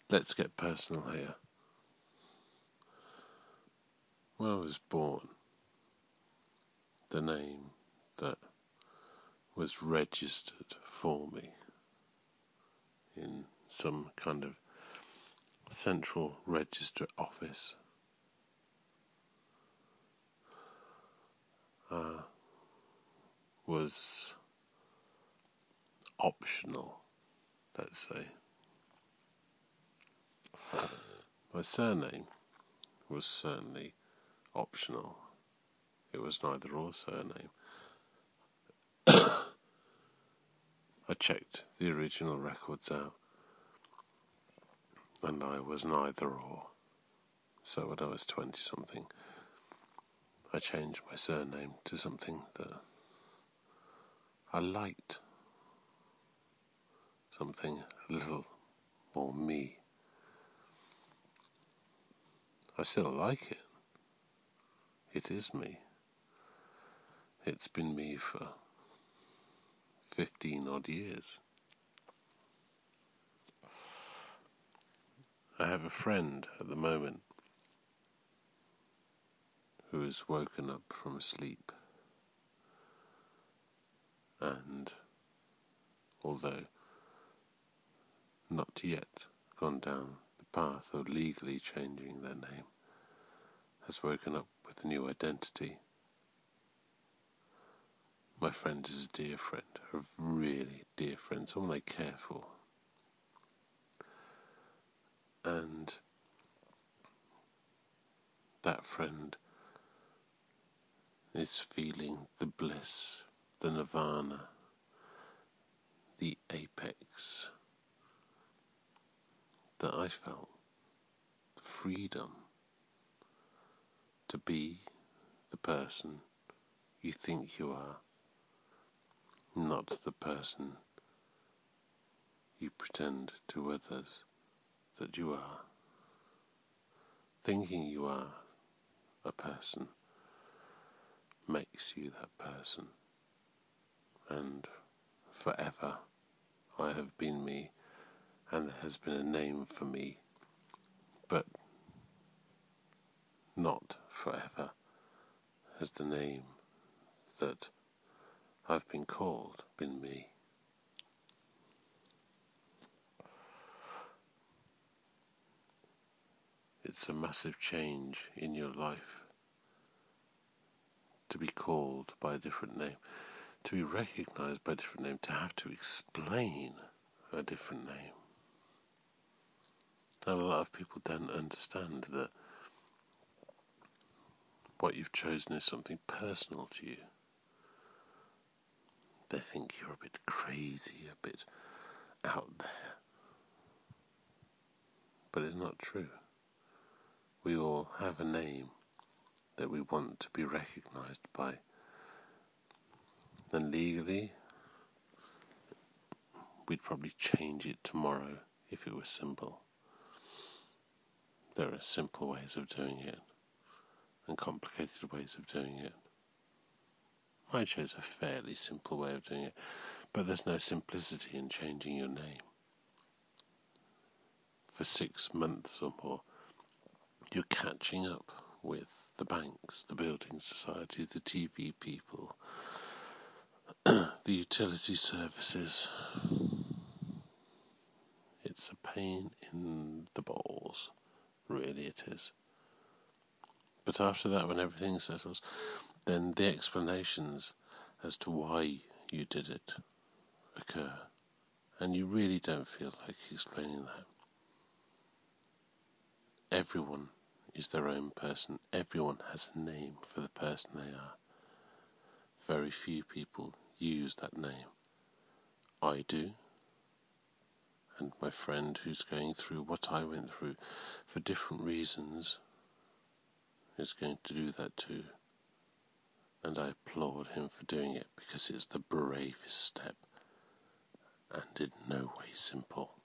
Let's get personal here. When I was born, the name that was registered for me in some kind of central register office was optional, let's say. My surname was certainly optional. It was neither or surname. I checked the original records out, and I was neither or. So when I was 20-something, I changed my surname to something that I liked, something a little more me. I still like it. It is me. It's been me for 15 odd years. I have a friend at the moment who has woken up from sleep, and although not yet gone down the path of legally changing their name, has woken up with a new identity. My friend is a dear friend, a really dear friend, someone I care for. And that friend is feeling the bliss, the nirvana, the apex that I felt, the freedom to be the person you think you are, not the person you pretend to others that you are. Thinking you are a person makes you that person, and forever I have been me, and there has been a name for me, but not forever has the name that I've been called been me. It's a massive change in your life to be called by a different name, to be recognised by a different name, to have to explain a different name. And a lot of people don't understand that what you've chosen is something personal to you. They think you're a bit crazy, a bit out there. But it's not true. We all have a name that we want to be recognised by. And legally, we'd probably change it tomorrow if it was simple. There are simple ways of doing it and complicated ways of doing it. I chose a fairly simple way of doing it, but there's no simplicity in changing your name. For 6 months or more, you're catching up with the banks, the building society, the TV people, the utility services. It's a pain in the balls, really it is. But after that, when everything settles, then the explanations as to why you did it occur, and you really don't feel like explaining that. Everyone is their own person. Everyone has a name for the person they are. Very few people use that name. I do, and my friend who's going through what I went through for different reasons is going to do that too. And I applaud him for doing it because it's the bravest step and in no way simple.